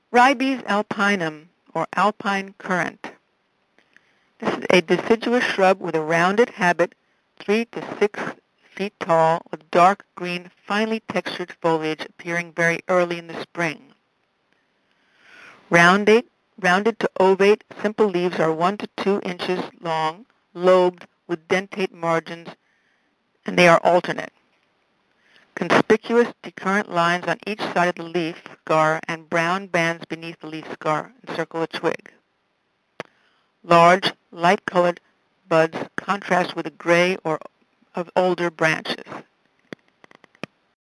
Ribes alpinum, or alpine currant. This is a deciduous shrub with a rounded habit, 3 to 6 feet tall, with dark green, finely textured foliage appearing very early in the spring. Rounded to ovate, simple leaves are 1 to 2 inches long, lobed with dentate margins, and they are alternate. Conspicuous decurrent lines on each side of the leaf scar and brown bands beneath the leaf scar encircle a twig. Large, light-colored buds contrast with the gray or of older branches.